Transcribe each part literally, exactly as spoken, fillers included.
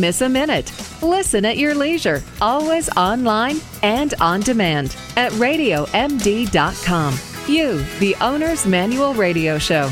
miss a minute. Listen at your leisure, always online and on demand at radio m d dot com. You, the Owner's Manual Radio Show.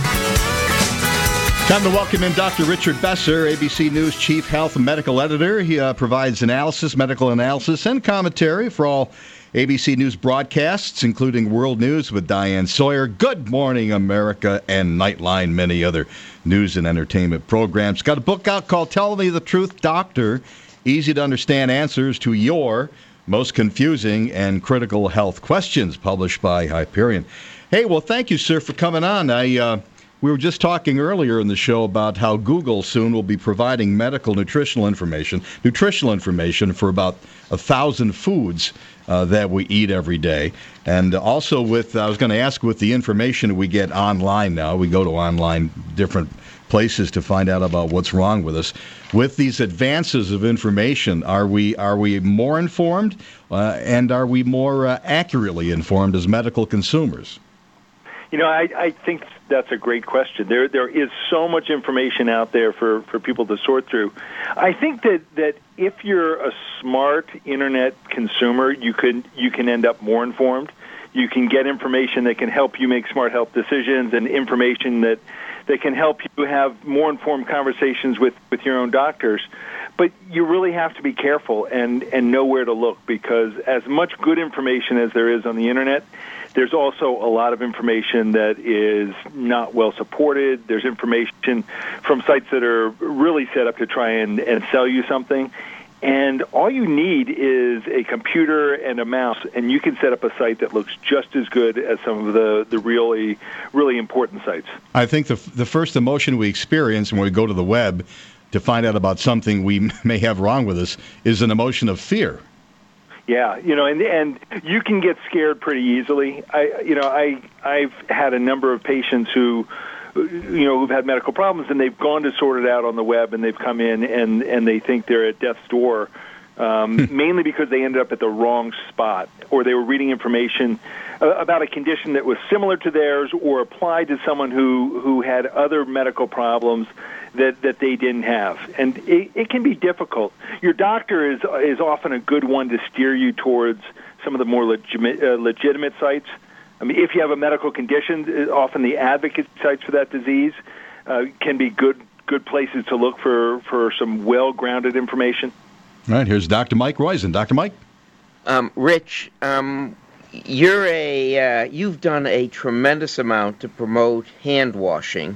Time to welcome in Doctor Richard Besser, A B C News Chief Health and Medical Editor. He uh, provides analysis, medical analysis, and commentary for all A B C News broadcasts, including World News with Diane Sawyer, Good Morning America, and Nightline, many other news and entertainment programs. Got a book out called Tell Me the Truth, Doctor. Easy to understand answers to your most confusing and critical health questions, published by Hyperion. Hey, well, thank you, sir, for coming on. I uh, we were just talking earlier in the show about how Google soon will be providing medical nutritional information, nutritional information for about a thousand foods uh, that we eat every day. And also with, I was going to ask, with the information we get online now, we go to online different places to find out about what's wrong with us. With these advances of information, are we are we more informed uh, and are we more uh, accurately informed as medical consumers? You know, I, I think that's a great question. There there is so much information out there for, for people to sort through. I think that, that if you're a smart internet consumer, you can you can end up more informed. You can get information that can help you make smart health decisions and information that that can help you have more informed conversations with, with your own doctors. But you really have to be careful and, and know where to look, because as much good information as there is on the internet, there's also a lot of information that is not well supported. There's information from sites that are really set up to try and, and sell you something. And all you need is a computer and a mouse, and you can set up a site that looks just as good as some of the, the really, really important sites. I think the the first emotion we experience when we go to the web to find out about something we may have wrong with us is an emotion of fear. Yeah, you know, and and you can get scared pretty easily. I, you know, I I've had a number of patients who, you know, who've had medical problems, and they've gone to sort it out on the web, and they've come in and and they think they're at death's door, um, mainly because they ended up at the wrong spot, or they were reading information uh, about a condition that was similar to theirs, or applied to someone who who had other medical problems that that they didn't have. And it, it can be difficult. Your doctor is is often a good one to steer you towards some of the more legitimate, uh, legitimate sites. I mean, if you have a medical condition, often the advocate sites for that disease uh, can be good good places to look for, for some well-grounded information. All right, here's Doctor Mike Roizen. Doctor Mike? Um, Rich, um, you're a uh, you've done a tremendous amount to promote hand washing.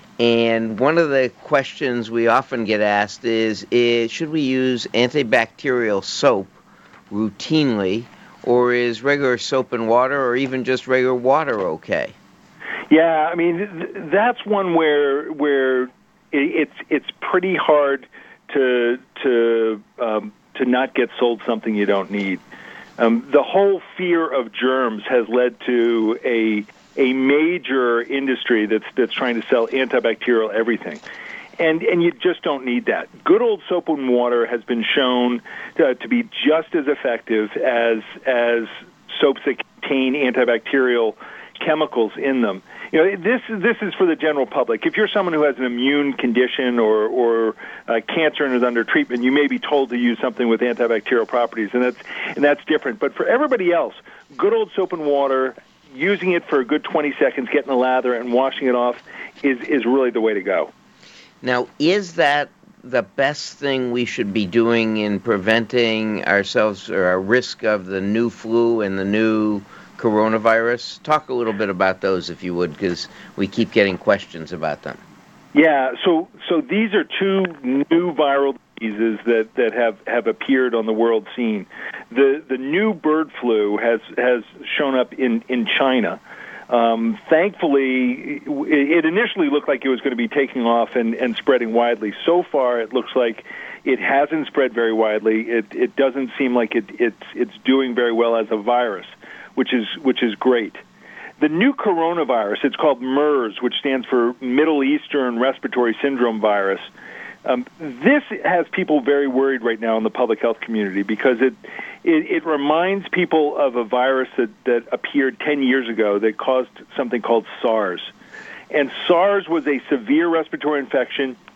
And one of the questions we often get asked is, is should we use antibacterial soap routinely, or is regular soap and water, or even just regular water, okay? Yeah, I mean, th- that's one where where it, it's it's pretty hard to to um, to not get sold something you don't need. Um, the whole fear of germs has led to a a major industry that's that's trying to sell antibacterial everything. And and you just don't need that. Good old soap and water has been shown to, to be just as effective as as soaps that contain antibacterial chemicals in them. You know, this is this is for the general public. If you're someone who has an immune condition or or uh, cancer and is under treatment, you may be told to use something with antibacterial properties, and that's and that's different. But for everybody else, good old soap and water, using it for a good twenty seconds, getting the lather and washing it off is is really the way to go. Now, is that the best thing we should be doing in preventing ourselves or our risk of the new flu and the new coronavirus? Talk a little bit about those, if you would, because we keep getting questions about them. Yeah, so so these are two new viral diseases that, that have, have appeared on the world scene. The the new bird flu has has shown up in, in China. Um, thankfully, it initially looked like it was going to be taking off and, and spreading widely. So far, it looks like it hasn't spread very widely. It it doesn't seem like it, it's it's doing very well as a virus, which is which is great. The new coronavirus, it's called MERS, which stands for Middle Eastern Respiratory Syndrome Virus. Um, this has people very worried right now in the public health community because it, it it reminds people of a virus that, that appeared ten years ago that caused something called SARS. And SARS was a severe respiratory infection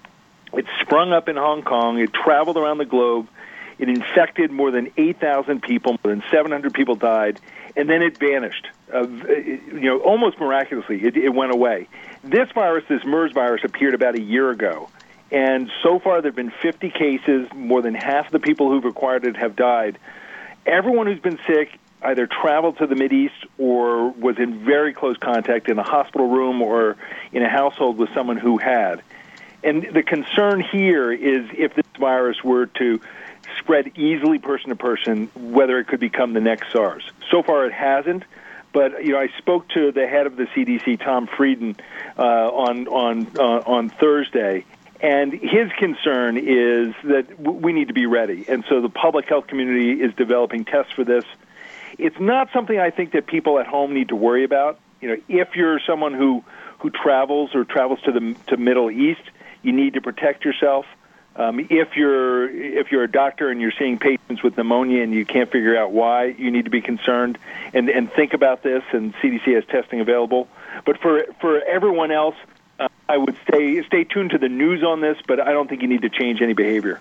It sprung up in Hong Kong. It traveled around the globe. It infected more than eight thousand people. More than seven hundred people died. And then it vanished. Uh, you know, almost miraculously, it, it went away. This virus, this MERS virus, appeared about a year ago. And so far, there have been fifty cases. More than half of the people who've acquired it have died. Everyone who's been sick either traveled to the Mideast or was in very close contact in a hospital room or in a household with someone who had. And the concern here is if this virus were to spread easily person to person, whether it could become the next SARS. So far, it hasn't. But you know, I spoke to the head of the C D C, Tom Frieden, uh, on on uh, on Thursday, and his concern is that w- we need to be ready. And so the public health community is developing tests for this. It's not something I think that people at home need to worry about. You know, if you're someone who who travels or travels to the to Middle East, you need to protect yourself. Um, if you're if you're a doctor and you're seeing patients with pneumonia and you can't figure out why, you need to be concerned and, and think about this. And C D C has testing available. But for for everyone else, uh, I would say stay tuned to the news on this. But I don't think you need to change any behavior.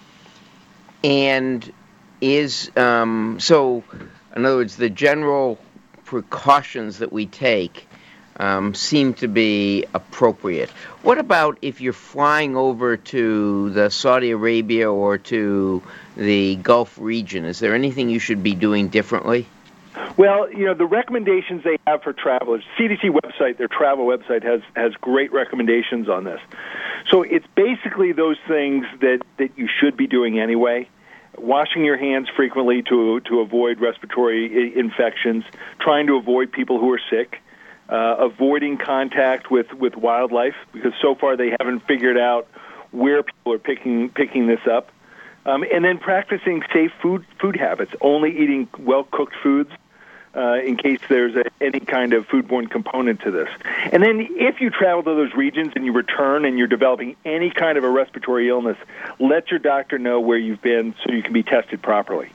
And is um, so, in other words, the general precautions that we take Um, seem to be appropriate. What about if you're flying over to the Saudi Arabia or to the Gulf region? Is there anything you should be doing differently? Well, you know, the recommendations they have for travelers, C D C website, their travel website has, has great recommendations on this. So it's basically those things that, that you should be doing anyway. Washing your hands frequently to to avoid respiratory I- infections, trying to avoid people who are sick, Uh, avoiding contact with, with wildlife, because so far they haven't figured out where people are picking picking this up, um, and then practicing safe food food habits, only eating well-cooked foods uh, in case there's a, any kind of foodborne component to this. And then if you travel to those regions and you return and you're developing any kind of a respiratory illness, let your doctor know where you've been so you can be tested properly.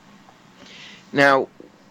Now,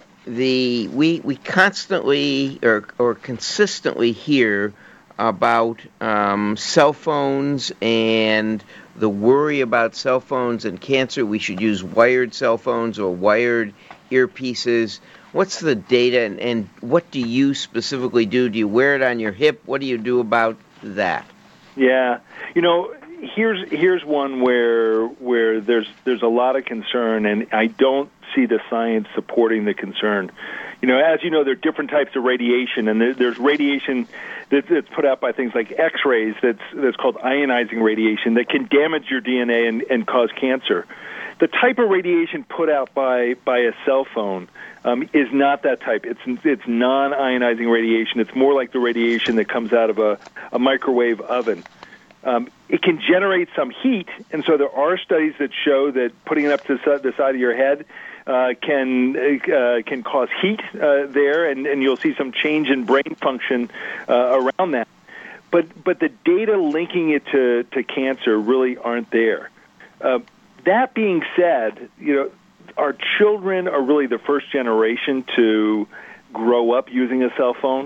The we we constantly or or consistently hear about um, cell phones and the worry about cell phones and cancer. We should use wired cell phones or wired earpieces. What's the data, and, and what do you specifically do? Do you wear it on your hip? What do you do about that? Yeah, you know, here's here's one where where there's there's a lot of concern, and I don't see the science supporting the concern. You know, as you know, there are different types of radiation, and there, there's radiation that, that's put out by things like X-rays that's that's called ionizing radiation that can damage your D N A and, and cause cancer. The type of radiation put out by, by a cell phone um, is not that type. It's it's non-ionizing radiation. It's more like the radiation that comes out of a, a microwave oven. Um, it can generate some heat, and so there are studies that show that putting it up to the side of your head uh, can uh, can cause heat uh, there, and, and you'll see some change in brain function uh, around that. But but the data linking it to, to cancer really aren't there. Uh, that being said, you know, our children are really the first generation to grow up using a cell phone.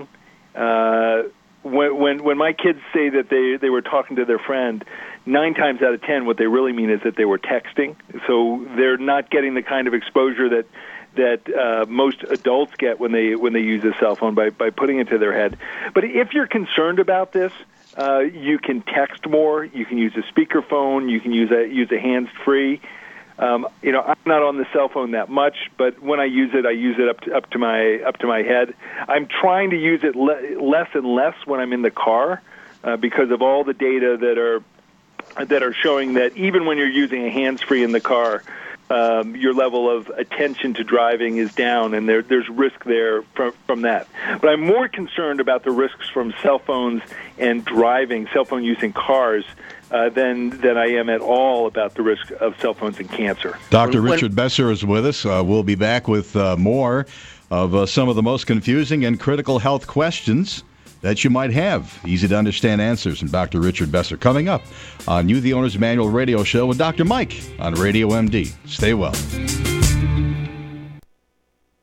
Uh, When, when when my kids say that they, they were talking to their friend, nine times out of ten, what they really mean is that they were texting. So they're not getting the kind of exposure that that uh, most adults get when they when they use a cell phone by, by putting it to their head. But if you're concerned about this, uh, you can text more. You can use a speakerphone. You can use a use a hands-free. Um, you know, I'm not on the cell phone that much, but when I use it, I use it up to, up to my up to my head. I'm trying to use it le- less and less when I'm in the car uh, because of all the data that are that are showing that even when you're using a hands-free in the car, um, your level of attention to driving is down, and there, there's risk there from from that. But I'm more concerned about the risks from cell phones and driving, cell phone use in cars. Uh, than than I am at all about the risk of cell phones and cancer. Doctor Richard Besser is with us. Uh, we'll be back with uh, more of uh, some of the most confusing and critical health questions that you might have. Easy to understand answers from Doctor Richard Besser coming up on You, the Owner's Manual radio show with Doctor Mike on Radio M D. Stay well.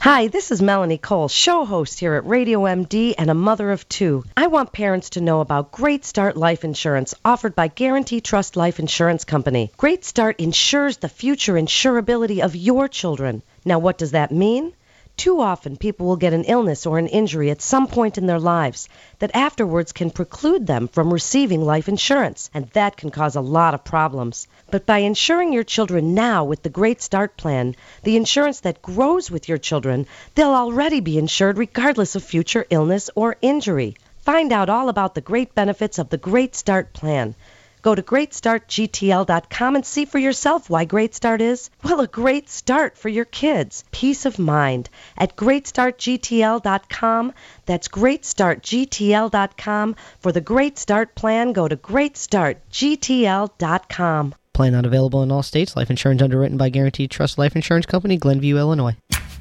Hi, this is Melanie Cole, show host here at Radio M D and a mother of two. I want parents to know about Great Start Life Insurance offered by Guarantee Trust Life Insurance Company. Great Start insures the future insurability of your children. Now, what does that mean? Too often, people will get an illness or an injury at some point in their lives that afterwards can preclude them from receiving life insurance, and that can cause a lot of problems. But by insuring your children now with the Great Start Plan, the insurance that grows with your children, they'll already be insured regardless of future illness or injury. Find out all about the great benefits of the Great Start Plan. Go to great start G T L dot com and see for yourself why Great Start is, well, a great start for your kids. Peace of mind at great start G T L dot com. That's great start G T L dot com. For the Great Start Plan, go to great start G T L dot com. Plan not available in all states. Life insurance underwritten by Guaranteed Trust Life Insurance Company, Glenview, Illinois.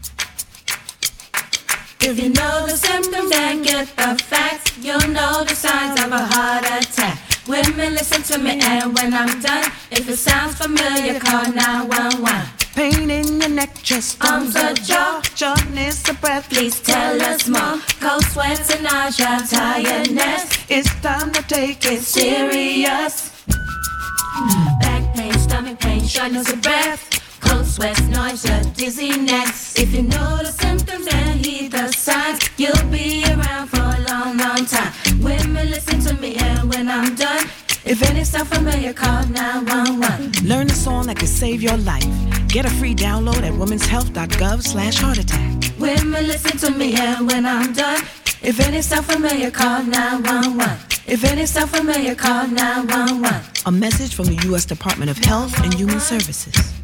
If you know the symptoms and get the facts, you'll know the signs of a heart attack. Women, listen to me, and when I'm done, if it sounds familiar, call nine one one. Pain in your neck, chest, arms or jaw, shortness of breath, please tell us more. Cold sweats and nausea, tiredness, it's time to take it serious. Back pain, stomach pain, shortness of breath, cold sweats, nausea, dizziness. If you know the symptoms and heed the signs, you'll be around for a long, long time. Women, listen to me, and when I'm done, if any sound familiar, call nine one one. Learn a song that can save your life. Get a free download at womens health dot gov slash heart attack. Women, listen to me, and when I'm done, if any sound familiar, call nine one one. If any sound familiar, call nine one one. A message from the U S Department of Health and Human Services.